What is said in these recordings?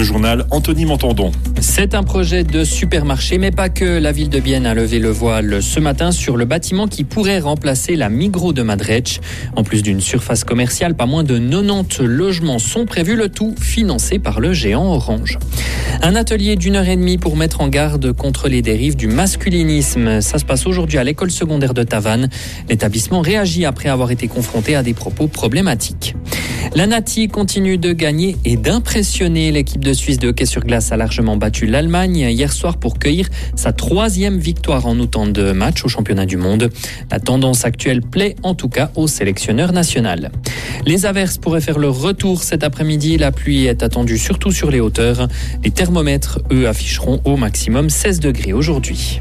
journal, Anthony Montandon. C'est un projet de supermarché, mais pas que. La ville de Bienne a levé le voile ce matin sur le bâtiment qui pourrait remplacer la Migros de Madretsch. En plus d'une surface commerciale, pas moins de 90 logements sont prévus, le tout financé par le géant Orange. Un atelier d'1h30 pour mettre en garde contre les dérives du masculinisme. Ça se passe aujourd'hui à l'école secondaire de Tavannes. L'établissement réagit après avoir été confronté à des propos problématiques. La Nati continue de gagner et d'impressionner. L'équipe de Suisse de hockey sur glace a largement battu l'Allemagne hier soir pour cueillir sa 3e victoire en autant de matchs au championnat du monde. La tendance actuelle plaît en tout cas au sélectionneur national. Les averses pourraient faire leur retour cet après-midi. La pluie est attendue surtout sur les hauteurs. Les thermomètres, eux, afficheront au maximum 16 degrés aujourd'hui.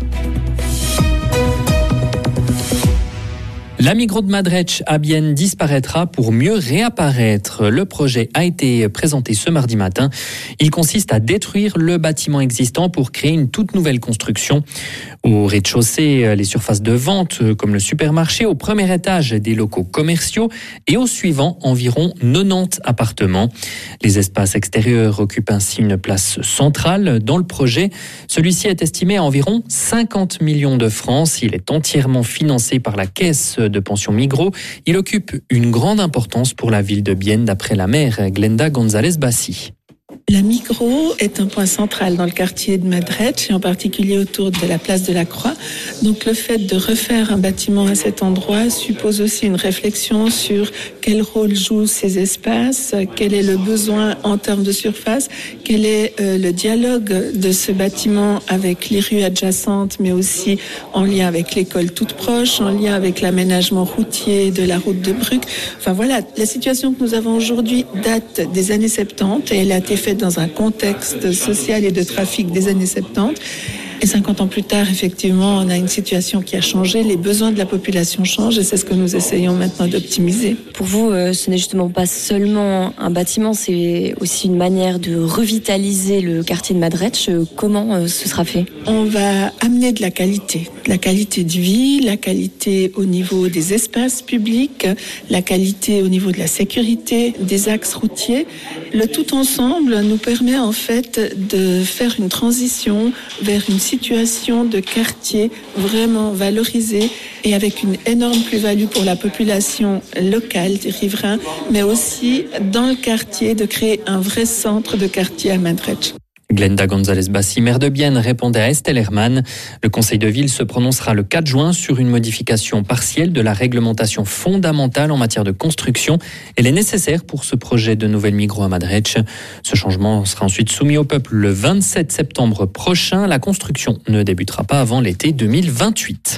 La Migros de Madretsch à Bienne disparaîtra pour mieux réapparaître. Le projet a été présenté ce mardi matin. Il consiste à détruire le bâtiment existant pour créer une toute nouvelle construction. Au rez-de-chaussée, les surfaces de vente comme le supermarché, au premier étage des locaux commerciaux et au suivant environ 90 appartements. Les espaces extérieurs occupent ainsi une place centrale dans le projet. Celui-ci est estimé à environ 50 millions de francs. Il est entièrement financé par la caisse de pension Migros. Il occupe une grande importance pour la ville de Bienne, d'après la maire Glenda González-Bassi. La Migros est un point central dans le quartier de Madretsch et en particulier autour de la place de la Croix. Donc le fait de refaire un bâtiment à cet endroit suppose aussi une réflexion sur quel rôle jouent ces espaces, quel est le besoin en termes de surface, quel est le dialogue de ce bâtiment avec les rues adjacentes, mais aussi en lien avec l'école toute proche, en lien avec l'aménagement routier de la route de Bruck. Enfin voilà, la situation que nous avons aujourd'hui date des années 70 et elle a été faite dans un contexte social et de trafic des années 70. Et 50 ans plus tard, effectivement, on a une situation qui a changé. Les besoins de la population changent et c'est ce que nous essayons maintenant d'optimiser. Pour vous, ce n'est justement pas seulement un bâtiment, c'est aussi une manière de revitaliser le quartier de Madretsch. Comment ce sera fait ? On va amener de la qualité de vie, la qualité au niveau des espaces publics, la qualité au niveau de la sécurité, des axes routiers. Le tout ensemble nous permet en fait de faire une transition vers une situation de quartier vraiment valorisée et avec une énorme plus-value pour la population locale des riverains, mais aussi dans le quartier de créer un vrai centre de quartier à Madretsch. Glenda González-Bassi, maire de Bienne, répondait à Estelle Hermann. Le Conseil de ville se prononcera le 4 juin sur une modification partielle de la réglementation fondamentale en matière de construction. Elle est nécessaire pour ce projet de nouvelle Migros à Madretsch. Ce changement sera ensuite soumis au peuple le 27 septembre prochain. La construction ne débutera pas avant l'été 2028.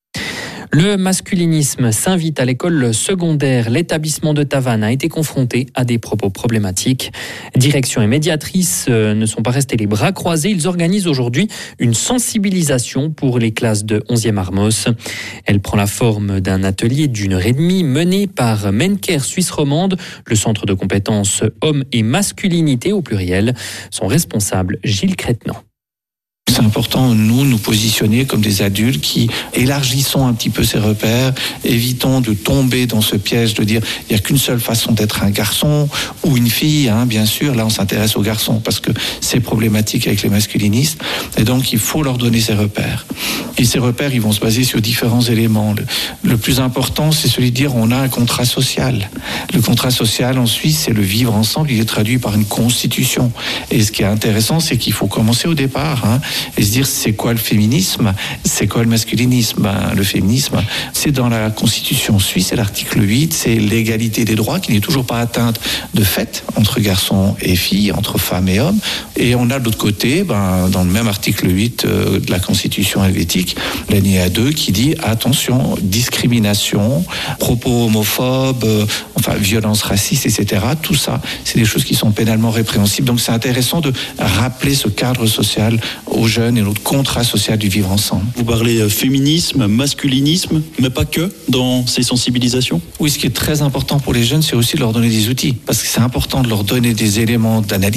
Le masculinisme s'invite à l'école secondaire. L'établissement de Tavannes a été confronté à des propos problématiques. Direction et médiatrice ne sont pas restés les bras croisés. Ils organisent aujourd'hui une sensibilisation pour les classes de 11e Armos. Elle prend la forme d'un atelier d'1h30 mené par Menker Suisse Romande, le centre de compétences hommes et masculinité au pluriel. Son responsable, Gilles Crétenant. C'est important, nous positionner comme des adultes qui élargissons un petit peu ces repères, évitons de tomber dans ce piège de dire il n'y a qu'une seule façon d'être un garçon ou une fille, bien sûr. Là, on s'intéresse aux garçons parce que c'est problématique avec les masculinistes. Et donc, il faut leur donner ces repères. Et ces repères, ils vont se baser sur différents éléments. Le plus important, c'est celui de dire on a un contrat social. Le contrat social en Suisse, c'est le vivre ensemble. Il est traduit par une constitution. Et ce qui est intéressant, c'est qu'il faut commencer au départ, et se dire c'est quoi le féminisme, c'est quoi le masculinisme. Le féminisme, c'est dans la Constitution suisse, c'est l'article 8, c'est l'égalité des droits qui n'est toujours pas atteinte de fait entre garçons et filles, entre femmes et hommes. Et on a de l'autre côté, dans le même article 8 de la Constitution helvétique, l'alinéa 2 qui dit attention, discrimination, propos homophobes, violence raciste, etc. Tout ça, c'est des choses qui sont pénalement répréhensibles. Donc c'est intéressant de rappeler ce cadre social aux jeunes et notre contrat social du vivre ensemble. Vous parlez féminisme, masculinisme, mais pas que dans ces sensibilisations ? Oui, ce qui est très important pour les jeunes, c'est aussi de leur donner des outils, parce que c'est important de leur donner des éléments d'analyse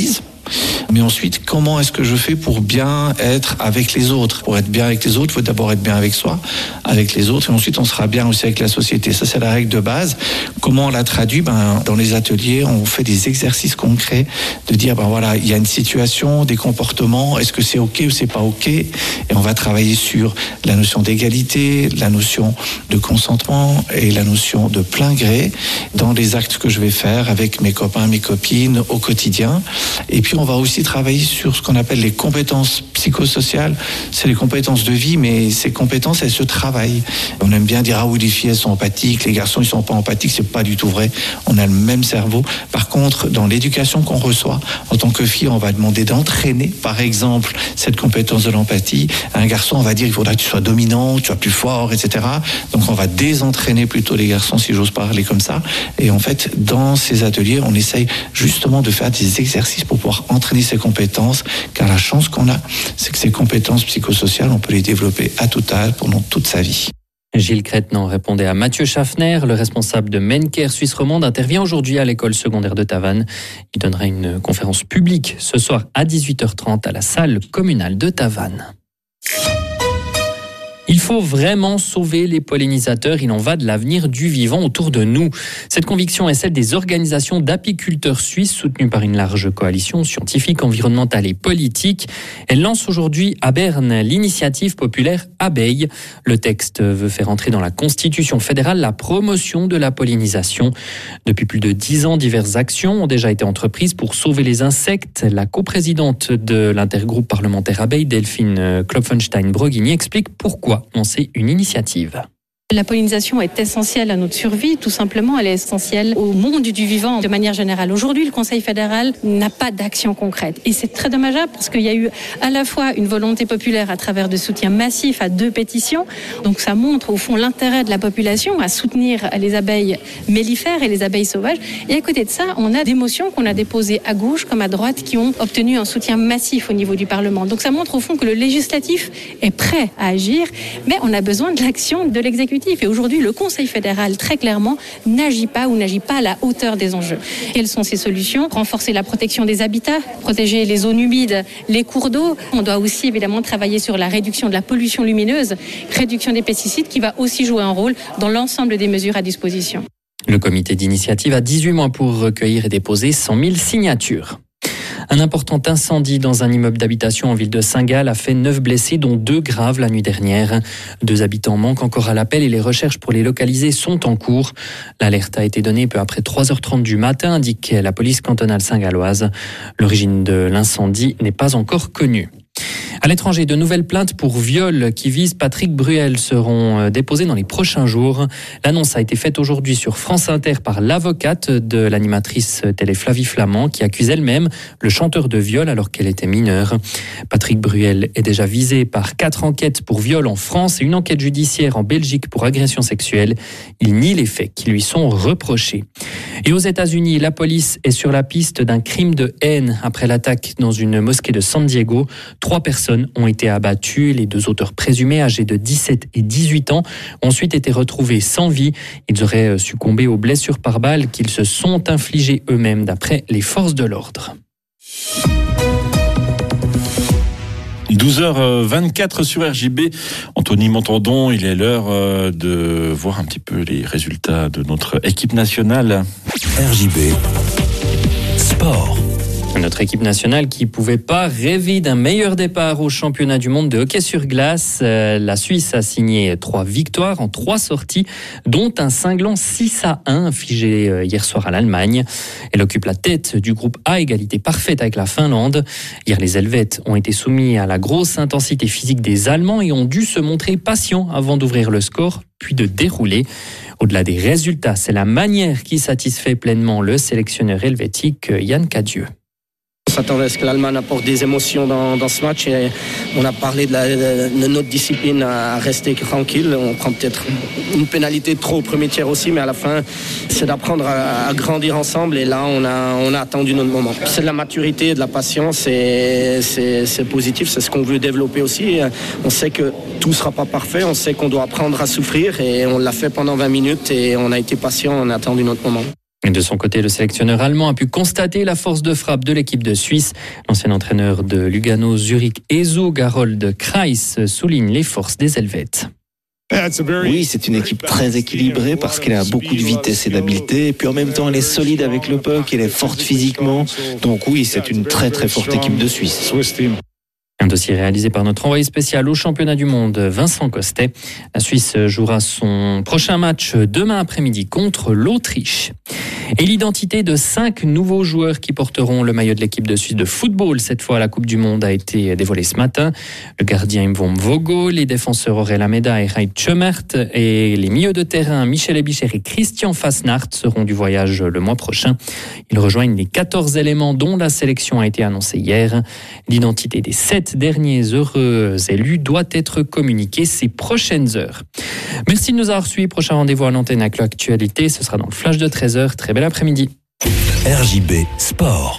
Mais ensuite, comment est-ce que je fais pour bien être avec les autres? Pour être bien avec les autres, il faut d'abord être bien avec soi, avec les autres, et ensuite on sera bien aussi avec la société. Ça, c'est la règle de base. Comment on la traduit? Dans les ateliers, on fait des exercices concrets de dire, voilà, il y a une situation, des comportements, est-ce que c'est OK ou c'est pas OK? Et on va travailler sur la notion d'égalité, la notion de consentement et la notion de plein gré dans les actes que je vais faire avec mes copains, mes copines au quotidien. Et puis on va aussi travailler sur ce qu'on appelle les compétences psychosociales. C'est les compétences de vie, mais ces compétences, elles se travaillent. On aime bien dire, oui, les filles, elles sont empathiques, les garçons, ils sont pas empathiques. C'est pas du tout vrai. On a le même cerveau. Par contre, dans l'éducation qu'on reçoit, en tant que fille, on va demander d'entraîner, par exemple, cette compétence de l'empathie. Un garçon, on va dire, il faudra que tu sois dominant, tu sois plus fort, etc. Donc on va désentraîner plutôt les garçons, si j'ose parler comme ça. Et en fait, dans ces ateliers, on essaye justement de faire des exercices pour pouvoir entraîner ces compétences, car la chance qu'on a, c'est que ces compétences psychosociales, on peut les développer à tout âge pendant toute sa vie. Gilles Crétenant répondait à Mathieu Schaffner. Le responsable de Mencare Suisse Romande intervient aujourd'hui à l'école secondaire de Tavannes. Il donnera une conférence publique ce soir à 18h30 à la salle communale de Tavannes. Il faut vraiment sauver les pollinisateurs, il en va de l'avenir du vivant autour de nous. Cette conviction est celle des organisations d'apiculteurs suisses soutenues par une large coalition scientifique, environnementale et politique. Elle lance aujourd'hui à Berne l'initiative populaire Abeilles. Le texte veut faire entrer dans la Constitution fédérale la promotion de la pollinisation. Depuis plus de 10 ans, diverses actions ont déjà été entreprises pour sauver les insectes. La coprésidente de l'intergroupe parlementaire Abeilles, Delphine Klopfenstein-Broghini, explique pourquoi lancer une initiative. La pollinisation est essentielle à notre survie, tout simplement, elle est essentielle au monde du vivant de manière générale. Aujourd'hui, le Conseil fédéral n'a pas d'action concrète et c'est très dommageable parce qu'il y a eu à la fois une volonté populaire à travers de soutien massif à 2 pétitions. Donc ça montre au fond l'intérêt de la population à soutenir les abeilles mellifères et les abeilles sauvages. Et à côté de ça, on a des motions qu'on a déposées à gauche comme à droite qui ont obtenu un soutien massif au niveau du Parlement. Donc ça montre au fond que le législatif est prêt à agir, mais on a besoin de l'action de l'exécutif. Et aujourd'hui, le Conseil fédéral, très clairement, n'agit pas à la hauteur des enjeux. Quelles sont ces solutions? Renforcer la protection des habitats, protéger les zones humides, les cours d'eau. On doit aussi évidemment travailler sur la réduction de la pollution lumineuse, réduction des pesticides qui va aussi jouer un rôle dans l'ensemble des mesures à disposition. Le comité d'initiative a 18 mois pour recueillir et déposer 100 000 signatures. Un important incendie dans un immeuble d'habitation en ville de Saint-Gall a fait 9 blessés, dont 2 graves la nuit dernière. 2 habitants manquent encore à l'appel et les recherches pour les localiser sont en cours. L'alerte a été donnée peu après 3h30 du matin, indique la police cantonale saint-galloise. L'origine de l'incendie n'est pas encore connue. À l'étranger, de nouvelles plaintes pour viol qui visent Patrick Bruel seront déposées dans les prochains jours. L'annonce a été faite aujourd'hui sur France Inter par l'avocate de l'animatrice télé Flavie Flamand qui accuse elle-même le chanteur de viol alors qu'elle était mineure. Patrick Bruel est déjà visé par 4 enquêtes pour viol en France et une enquête judiciaire en Belgique pour agression sexuelle. Il nie les faits qui lui sont reprochés. Et aux États-Unis, la police est sur la piste d'un crime de haine après l'attaque dans une mosquée de San Diego. 3 personnes ont été abattues. Les 2 auteurs présumés, âgés de 17 et 18 ans, ont ensuite été retrouvés sans vie. Ils auraient succombé aux blessures par balles qu'ils se sont infligées eux-mêmes, d'après les forces de l'ordre. 12h24 sur RJB. Anthony Montandon, il est l'heure de voir un petit peu les résultats de notre équipe nationale. RJB Sport. Notre équipe nationale qui ne pouvait pas rêver d'un meilleur départ au championnat du monde de hockey sur glace. La Suisse a signé 3 victoires en 3 sorties, dont un cinglant 6-1 infligé hier soir à l'Allemagne. Elle occupe la tête du groupe A, égalité parfaite avec la Finlande. Hier, les Helvètes ont été soumis à la grosse intensité physique des Allemands et ont dû se montrer patients avant d'ouvrir le score, puis de dérouler. Au-delà des résultats, c'est la manière qui satisfait pleinement le sélectionneur helvétique Yann Cadieux. On s'attendait à ce que l'Allemagne apporte des émotions dans ce match et on a parlé de notre discipline à rester tranquille. On prend peut-être une pénalité trop au premier tiers aussi, mais à la fin, c'est d'apprendre à grandir ensemble et là, on a attendu notre moment. C'est de la maturité et de la patience et c'est positif, c'est ce qu'on veut développer aussi. On sait que tout ne sera pas parfait, on sait qu'on doit apprendre à souffrir et on l'a fait pendant 20 minutes et on a été patient, on a attendu notre moment. De son côté, le sélectionneur allemand a pu constater la force de frappe de l'équipe de Suisse. L'ancien entraîneur de Lugano, Zurich et Zug, Harold Kreis, souligne les forces des Helvètes. Oui, c'est une équipe très équilibrée parce qu'elle a beaucoup de vitesse et d'habileté. Et puis en même temps, elle est solide avec le puck, elle est forte physiquement. Donc oui, c'est une très très forte équipe de Suisse. Un dossier réalisé par notre envoyé spécial au championnat du monde, Vincent Costet. La Suisse jouera son prochain match demain après-midi contre l'Autriche. Et l'identité de 5 nouveaux joueurs qui porteront le maillot de l'équipe de Suisse de football, cette fois à la Coupe du Monde, a été dévoilée ce matin. Le gardien Imvom Vogo, les défenseurs Aurel Ameda et Reit Schömert et les milieux de terrain Michel Ebicher et Christian Fasnacht seront du voyage le mois prochain. Ils rejoignent les 14 éléments dont la sélection a été annoncée hier. L'identité des 7 derniers heureux élus doit être communiquée ces prochaines heures. Merci de nous avoir suivis. Prochain rendez-vous à l'antenne avec l'actualité, ce sera dans le flash de 13h. Très bel après-midi. RJB Sport.